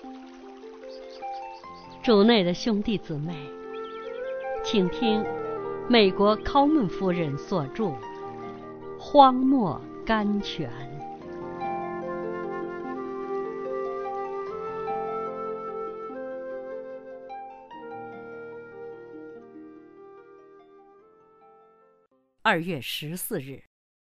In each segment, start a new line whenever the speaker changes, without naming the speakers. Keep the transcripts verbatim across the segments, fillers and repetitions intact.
主内的兄弟姊妹，请听美国考门夫人所著《荒漠甘泉》。二月十四日，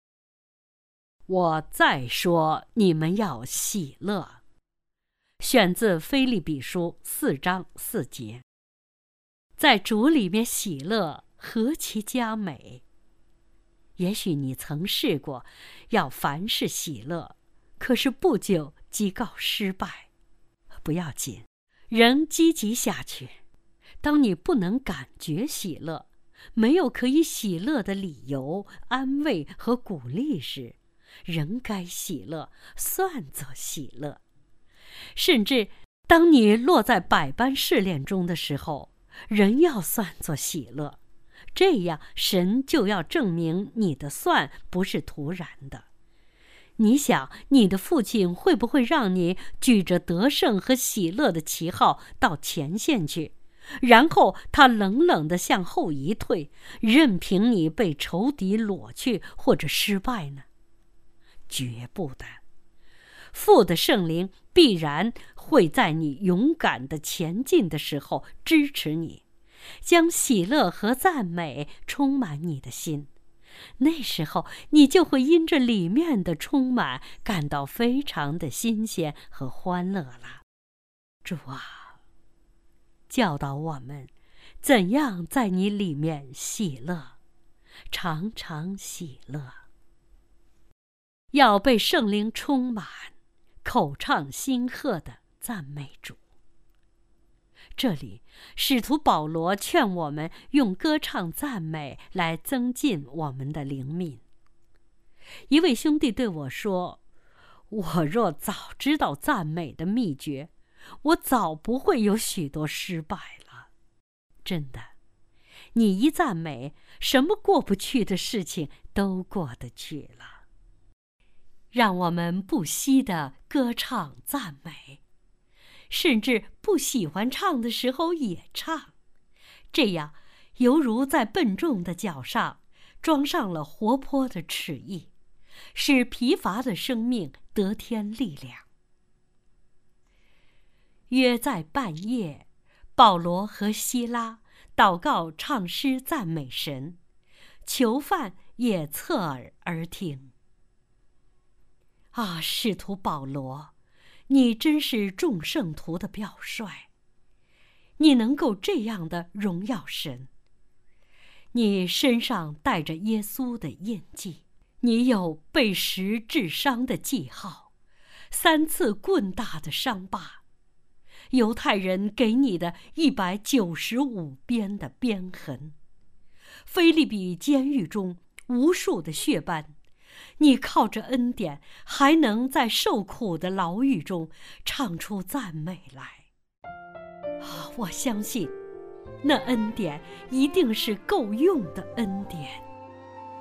我再说你们要喜乐。选自腓立比书四章四节。在主里面喜乐，何其佳美！也许你曾试过要凡事喜乐，可是不久即告失败。不要紧，仍积极下去。当你不能感觉喜乐，没有可以喜乐的理由、安慰和鼓励时，仍该喜乐，算作喜乐。甚至当你落在百般试炼中的时候，仍要算作喜乐。这样神就要证明你的算不是徒然的。你想，你的父亲会不会让你举着得胜和喜乐的旗号到前线去，然后他冷冷地向后一退，任凭你被仇敌裸去或者失败呢？绝不的。父的圣灵必然会在你勇敢地前进的时候支持你，将喜乐和赞美充满你的心。那时候你就会因着里面的充满感到非常的新鲜和欢乐了。主啊，教导我们怎样在你里面喜乐，常常喜乐。要被圣灵充满，口唱心和地赞美主。这里使徒保罗劝我们用歌唱赞美来增进我们的灵命。一位兄弟对我说，我若早知道赞美的秘诀，我早不会有许多失败了。真的，你一赞美，什么过不去的事情都过得去了。让我们不惜地歌唱赞美，甚至不喜欢唱的时候也唱，这样犹如在笨重的脚上装上了活泼的齿翼，使疲乏的生命得添力量。约在半夜，保罗和希拉祷告唱诗赞美神，囚犯也侧耳而听。啊，使徒保罗，你真是众圣徒的表率，你能够这样的荣耀神。你身上带着耶稣的印记，你有被石致伤的记号，三次棍大的伤疤，犹太人给你的一百九十五鞭的鞭痕，腓立比监狱中无数的血斑，你靠着恩典，还能在受苦的牢狱中唱出赞美来。啊，我相信，那恩典一定是够用的恩典。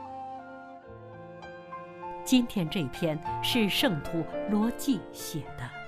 今天这篇是圣徒罗记写的。